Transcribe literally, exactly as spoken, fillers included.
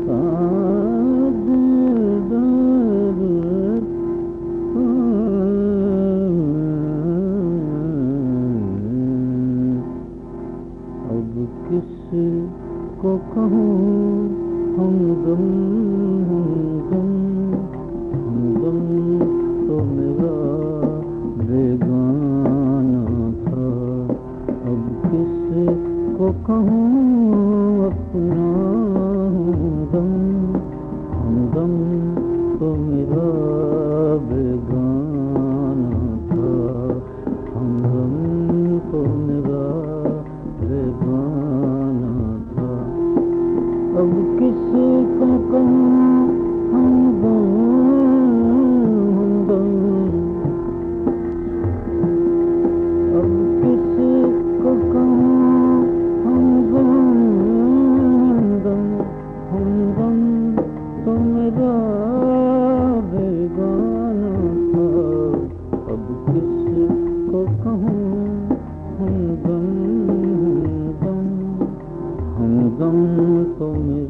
کس کو کہوں ہمدم ہمدم ہمدم تو میرا بیگانہ تھا، اب کس کو کہوں اپنا ہمدم ہمدم تو میرا بیگانہ تھا، ہمدم تو میرا بیگانہ تھا، اب کس کو کہوں ہمدم ہمدم، اب کس کو کہوں ہمدم ہمدم ہمدم تو میرا بیگانہ تھا، اب کس کو کہوں ہمدم ہمدم ہمدم تو میرا